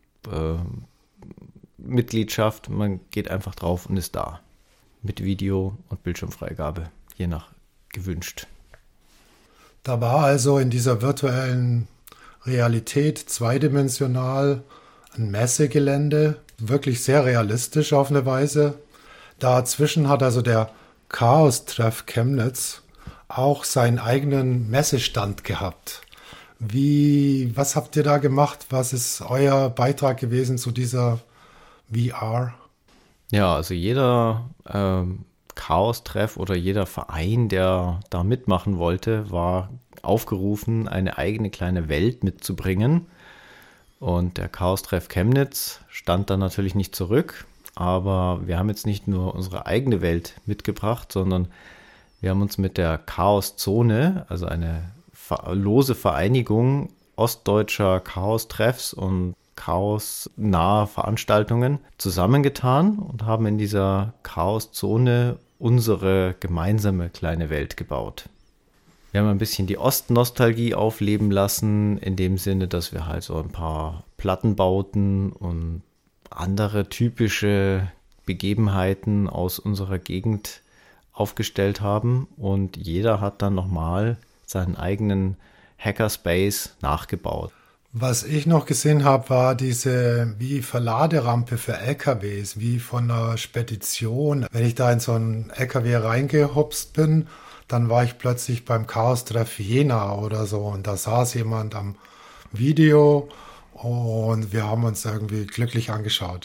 Mitgliedschaft. Man geht einfach drauf und ist da. Mit Video und Bildschirmfreigabe, je nach gewünscht. Da war also in dieser virtuellen Realität zweidimensional ein Messegelände, wirklich sehr realistisch auf eine Weise. Dazwischen hat also der Chaos-Treff Chemnitz auch seinen eigenen Messestand gehabt. Was habt ihr da gemacht? Was ist euer Beitrag gewesen zu dieser VR? Ja, also jeder Chaos-Treff oder jeder Verein, der da mitmachen wollte, war aufgerufen, eine eigene kleine Welt mitzubringen. Und der Chaos-Treff Chemnitz stand dann natürlich nicht zurück, aber wir haben jetzt nicht nur unsere eigene Welt mitgebracht, sondern wir haben uns mit der Chaos-Zone, also eine lose Vereinigung ostdeutscher Chaos-Treffs und chaosnahe Veranstaltungen zusammengetan und haben in dieser Chaoszone unsere gemeinsame kleine Welt gebaut. Wir haben ein bisschen die Ostnostalgie aufleben lassen, in dem Sinne, dass wir halt so ein paar Plattenbauten und andere typische Begebenheiten aus unserer Gegend aufgestellt haben und jeder hat dann nochmal seinen eigenen Hackerspace nachgebaut. Was ich noch gesehen habe, war diese wie Verladerampe für LKWs, wie von einer Spedition. Wenn ich da in so einen LKW reingehopst bin, dann war ich plötzlich beim Chaos-Treff Jena oder so und da saß jemand am Video und wir haben uns irgendwie glücklich angeschaut.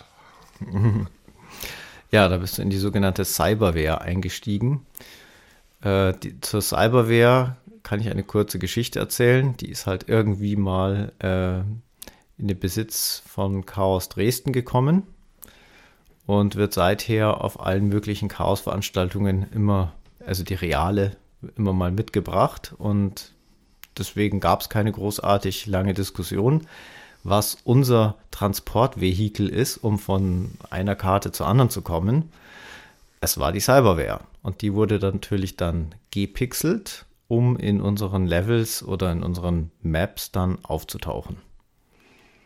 Ja, da bist du in die sogenannte Cyberware eingestiegen. Zur Cyberware kann ich eine kurze Geschichte erzählen. Die ist halt irgendwie mal in den Besitz von Chaos Dresden gekommen und wird seither auf allen möglichen Chaos-Veranstaltungen immer, also die reale, immer mal mitgebracht. Und deswegen gab es keine großartig lange Diskussion, was unser Transportvehikel ist, um von einer Karte zur anderen zu kommen. Es war die Cyberware. Und die wurde dann natürlich dann gepixelt, um in unseren Levels oder in unseren Maps dann aufzutauchen.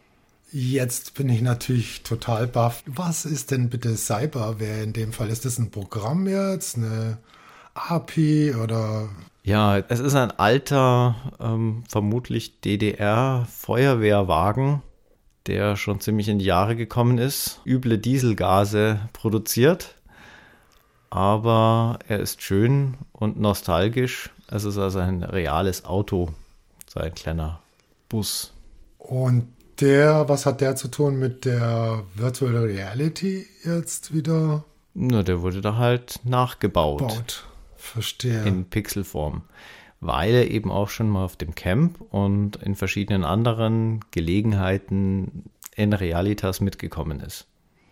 Jetzt bin ich natürlich total baff. Was ist denn bitte Cyberware in dem Fall? Ist das ein Programm jetzt, eine API oder? Ja, es ist ein alter, vermutlich DDR-Feuerwehrwagen, der schon ziemlich in die Jahre gekommen ist, üble Dieselgase produziert, aber er ist schön und nostalgisch. Es ist also ein reales Auto, so ein kleiner Bus. Und was hat der zu tun mit der Virtual Reality jetzt wieder? Na, der wurde da halt nachgebaut. Verstehe. In Pixelform. Weil er eben auch schon mal auf dem Camp und in verschiedenen anderen Gelegenheiten in Realitas mitgekommen ist.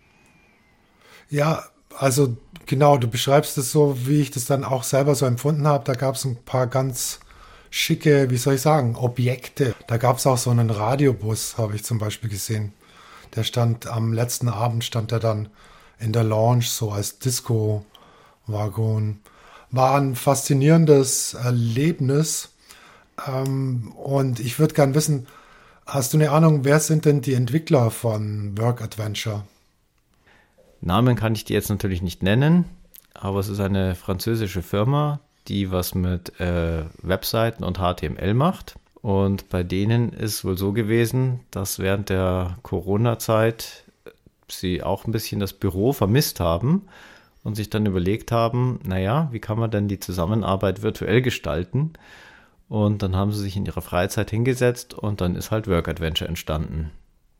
Ja, also genau, du beschreibst es so, wie ich das dann auch selber so empfunden habe. Da gab es ein paar ganz schicke, wie soll ich sagen, Objekte. Da gab es auch so einen Radiobus, habe ich zum Beispiel gesehen. Der stand am letzten Abend, stand er dann in der Lounge so als Disco-Waggon. War ein faszinierendes Erlebnis. Und ich würde gern wissen, hast du eine Ahnung, wer sind denn die Entwickler von Work Adventure? Namen kann ich dir jetzt natürlich nicht nennen, aber es ist eine französische Firma, die was mit Webseiten und HTML macht. Und bei denen ist wohl so gewesen, dass während der Corona-Zeit sie auch ein bisschen das Büro vermisst haben und sich dann überlegt haben, naja, wie kann man denn die Zusammenarbeit virtuell gestalten? Und dann haben sie sich in ihrer Freizeit hingesetzt und dann ist halt Work Adventure entstanden.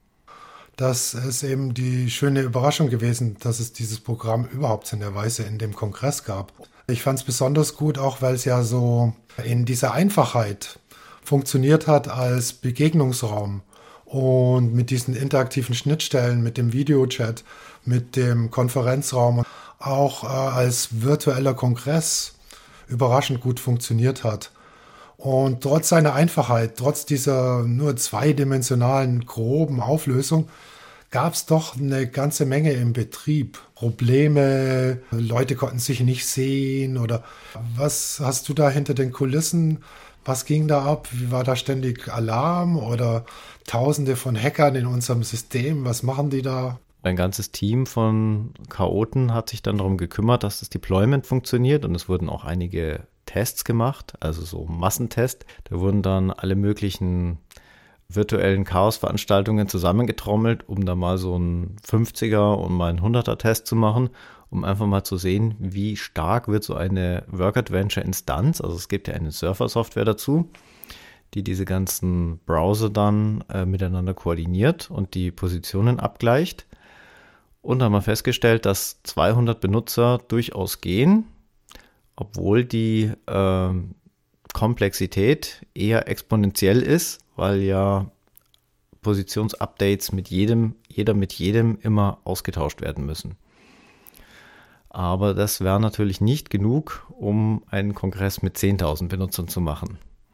Das ist eben die schöne Überraschung gewesen, dass es dieses Programm überhaupt in der Weise in dem Kongress gab. Ich fand es besonders gut, auch weil es ja so in dieser Einfachheit funktioniert hat als Begegnungsraum und mit diesen interaktiven Schnittstellen, mit dem Videochat, mit dem Konferenzraum, auch als virtueller Kongress überraschend gut funktioniert hat. Und trotz seiner Einfachheit, trotz dieser nur zweidimensionalen groben Auflösung, gab es doch eine ganze Menge im Betrieb. Probleme, Leute konnten sich nicht sehen oder was hast du da hinter den Kulissen? Was ging da ab? Wie war da ständig Alarm oder Tausende von Hackern in unserem System? Was machen die da? Ein ganzes Team von Chaoten hat sich dann darum gekümmert, dass das Deployment funktioniert und es wurden auch einige Tests gemacht, also so Massentest. Da wurden dann alle möglichen virtuellen Chaos-Veranstaltungen zusammengetrommelt, um da mal so einen 50er und mal einen 100er-Test zu machen, um einfach mal zu sehen, wie stark wird so eine Work-Adventure-Instanz, also es gibt ja eine Surfer-Software dazu, die diese ganzen Browser dann miteinander koordiniert und die Positionen abgleicht. Und haben wir festgestellt, dass 200 Benutzer durchaus gehen, obwohl die Komplexität eher exponentiell ist, weil ja Positionsupdates jeder mit jedem immer ausgetauscht werden müssen. Aber das wäre natürlich nicht genug, um einen Kongress mit 10.000 Benutzern zu machen.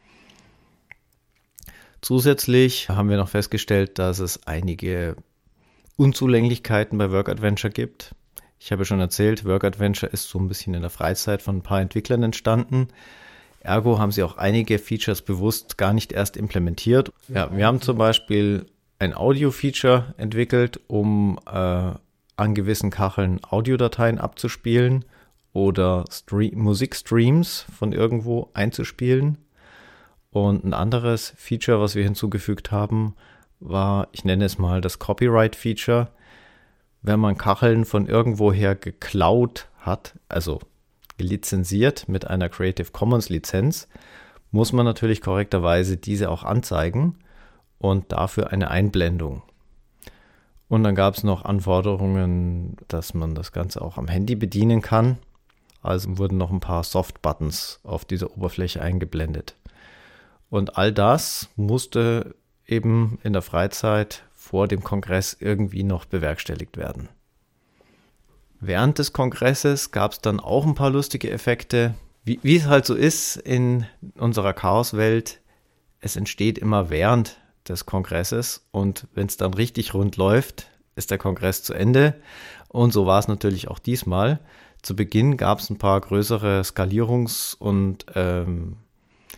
Zusätzlich haben wir noch festgestellt, dass es einige Unzulänglichkeiten bei Work Adventure gibt. Ich habe schon erzählt, Work Adventure ist so ein bisschen in der Freizeit von ein paar Entwicklern entstanden. Ergo haben sie auch einige Features bewusst gar nicht erst implementiert. Ja, wir haben zum Beispiel ein Audio-Feature entwickelt, um an gewissen Kacheln Audiodateien abzuspielen oder Musikstreams von irgendwo einzuspielen. Und ein anderes Feature, was wir hinzugefügt haben, war, ich nenne es mal das Copyright-Feature. Wenn man Kacheln von irgendwoher geklaut hat, also lizenziert mit einer Creative Commons Lizenz, muss man natürlich korrekterweise diese auch anzeigen und dafür eine Einblendung. Und dann gab es noch Anforderungen, dass man das Ganze auch am Handy bedienen kann. Also wurden noch ein paar Soft-Buttons auf dieser Oberfläche eingeblendet. Und all das musste eben in der Freizeit vor dem Kongress irgendwie noch bewerkstelligt werden. Während des Kongresses gab es dann auch ein paar lustige Effekte. Wie es halt so ist in unserer Chaoswelt, es entsteht immer während des Kongresses und wenn es dann richtig rund läuft, ist der Kongress zu Ende. Und so war es natürlich auch diesmal. Zu Beginn gab es ein paar größere Skalierungs- und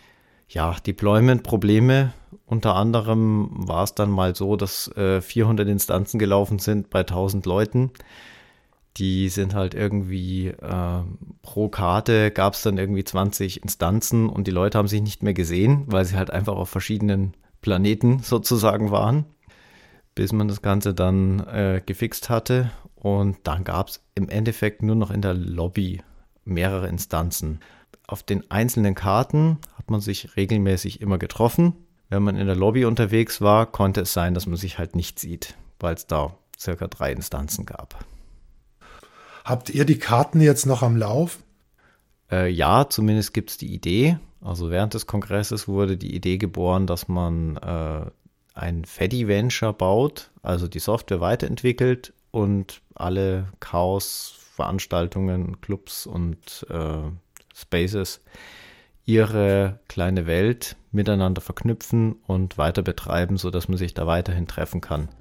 Ja, Deployment-Probleme. Unter anderem war es dann mal so, dass 400 Instanzen gelaufen sind bei 1000 Leuten. Die sind halt irgendwie pro Karte gab es dann irgendwie 20 Instanzen und die Leute haben sich nicht mehr gesehen, weil sie halt einfach auf verschiedenen Planeten sozusagen waren, bis man das Ganze dann gefixt hatte. Und dann gab es im Endeffekt nur noch in der Lobby mehrere Instanzen. Auf den einzelnen Karten hat man sich regelmäßig immer getroffen. Wenn man in der Lobby unterwegs war, konnte es sein, dass man sich halt nicht sieht, weil es da circa 3 Instanzen gab. Habt ihr die Karten jetzt noch am Lauf? Ja, zumindest gibt es die Idee. Also während des Kongresses wurde die Idee geboren, dass man ein Fediventure baut, also die Software weiterentwickelt und alle Chaos-Veranstaltungen, Clubs und Spaces ihre kleine Welt miteinander verknüpfen und weiter betreiben, sodass man sich da weiterhin treffen kann.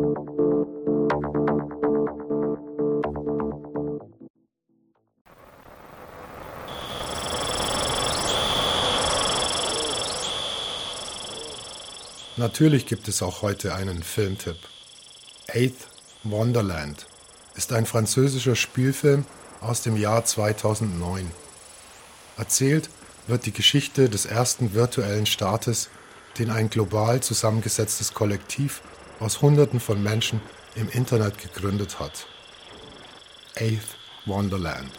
Natürlich gibt es auch heute einen Filmtipp. Eighth Wonderland ist ein französischer Spielfilm aus dem Jahr 2009. Erzählt wird die Geschichte des ersten virtuellen Staates, den ein global zusammengesetztes Kollektiv aus Hunderten von Menschen im Internet gegründet hat. Eighth Wonderland.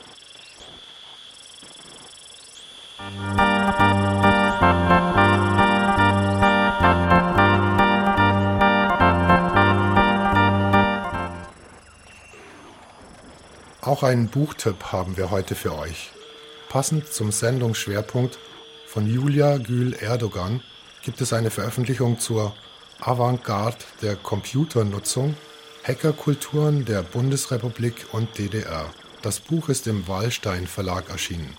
Auch einen Buchtipp haben wir heute für euch. Passend zum Sendungsschwerpunkt von Julia Gül Erdogan gibt es eine Veröffentlichung zur Avantgarde der Computernutzung, Hackerkulturen der Bundesrepublik und DDR. Das Buch ist im Wallstein Verlag erschienen.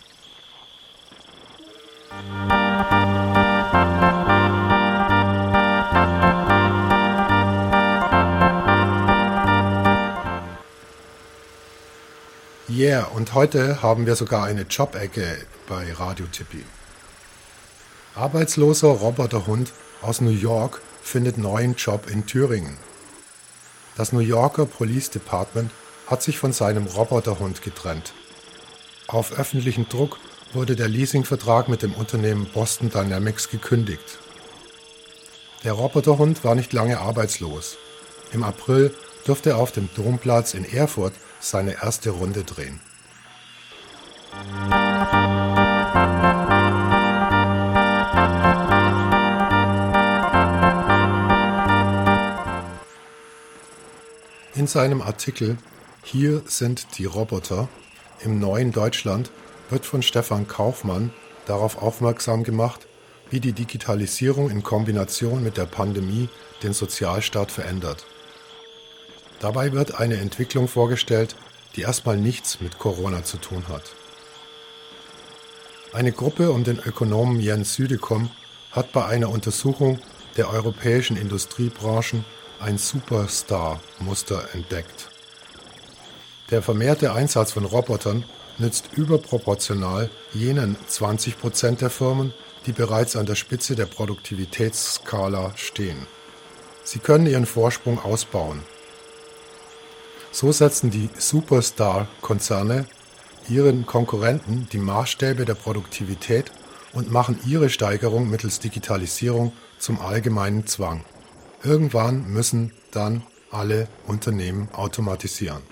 Yeah, und heute haben wir sogar eine Job-Ecke bei Radio Tipi. Arbeitsloser Roboterhund aus New York findet neuen Job in Thüringen. Das New Yorker Police Department hat sich von seinem Roboterhund getrennt. Auf öffentlichen Druck wurde der Leasingvertrag mit dem Unternehmen Boston Dynamics gekündigt. Der Roboterhund war nicht lange arbeitslos. Im April durfte er auf dem Domplatz in Erfurt seine erste Runde drehen. In seinem Artikel Hier sind die Roboter im neuen Deutschland wird von Stefan Kaufmann darauf aufmerksam gemacht, wie die Digitalisierung in Kombination mit der Pandemie den Sozialstaat verändert. Dabei wird eine Entwicklung vorgestellt, die erstmal nichts mit Corona zu tun hat. Eine Gruppe um den Ökonomen Jens Südekom hat bei einer Untersuchung der europäischen Industriebranchen ein Superstar-Muster entdeckt. Der vermehrte Einsatz von Robotern nützt überproportional jenen 20% der Firmen, die bereits an der Spitze der Produktivitätsskala stehen. Sie können ihren Vorsprung ausbauen. So setzen die Superstar-Konzerne ihren Konkurrenten die Maßstäbe der Produktivität und machen ihre Steigerung mittels Digitalisierung zum allgemeinen Zwang. Irgendwann müssen dann alle Unternehmen automatisieren.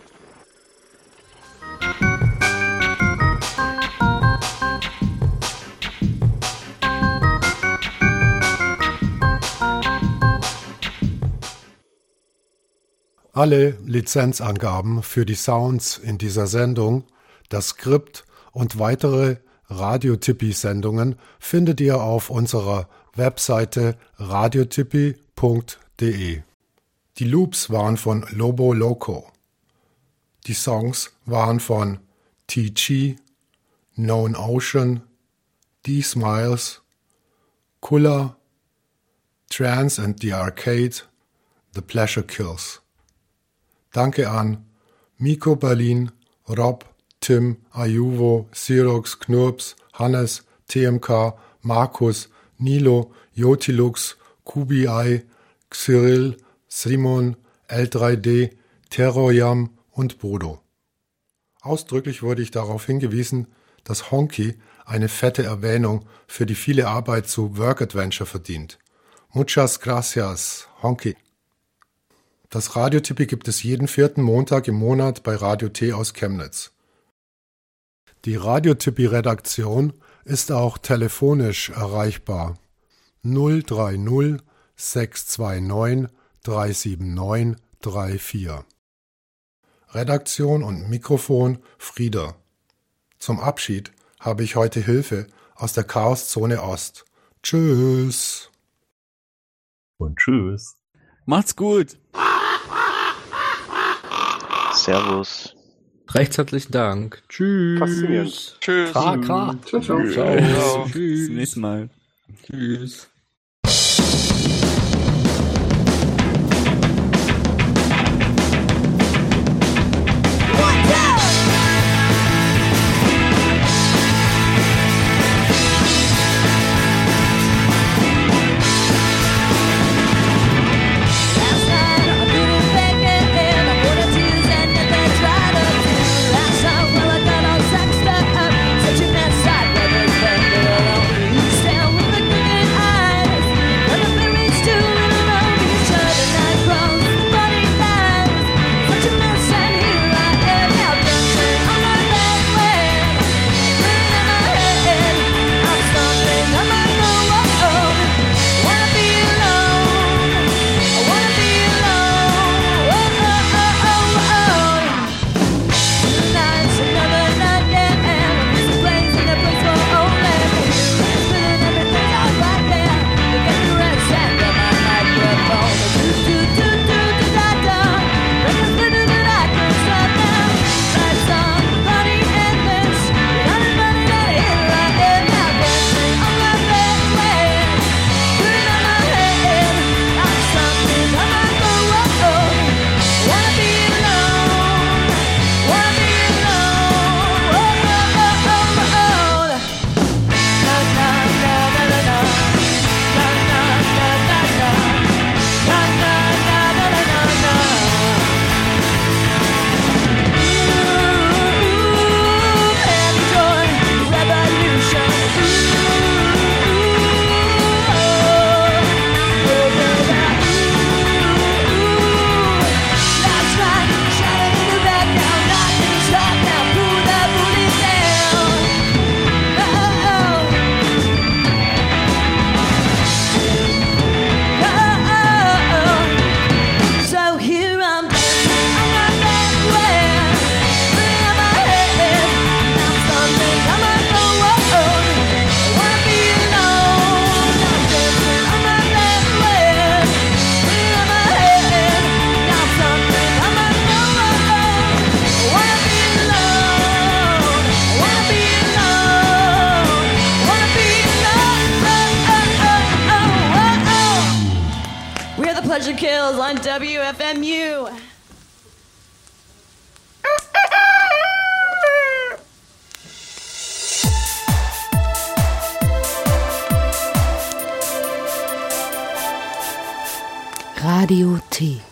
Alle Lizenzangaben für die Sounds in dieser Sendung, das Skript und weitere Radio-Tippi-Sendungen findet ihr auf unserer Webseite radiotippi.de. Die Loops waren von Lobo Loco. Die Songs waren von TG, Known Ocean, D-Smiles, Kulla, Trance and the Arcade, The Pleasure Kills. Danke an Miko Berlin, Rob, Tim, Ayuvo, Sirox, Knurps, Hannes, TMK, Markus, Nilo, Jotilux, QBI, Cyril, Simon, L3D, Terroyam und Bodo. Ausdrücklich wurde ich darauf hingewiesen, dass Honky eine fette Erwähnung für die viele Arbeit zu Work Adventure verdient. Muchas gracias, Honky. Das Radiotippi gibt es jeden 4. Montag im Monat bei Radio T aus Chemnitz. Die Radiotippi-Redaktion ist auch telefonisch erreichbar. 030 629 379 34. Redaktion und Mikrofon Frieder. Zum Abschied habe ich heute Hilfe aus der Chaoszone Ost. Tschüss. Und tschüss. Macht's gut. Servus. Recht herzlichen Dank. Tschüss. Faszinierend. Tschüss. Ciao. Ciao, ciao. Ciao. Tschüss. Bis zum nächsten Mal. Tschüss. WFMU. Radio T.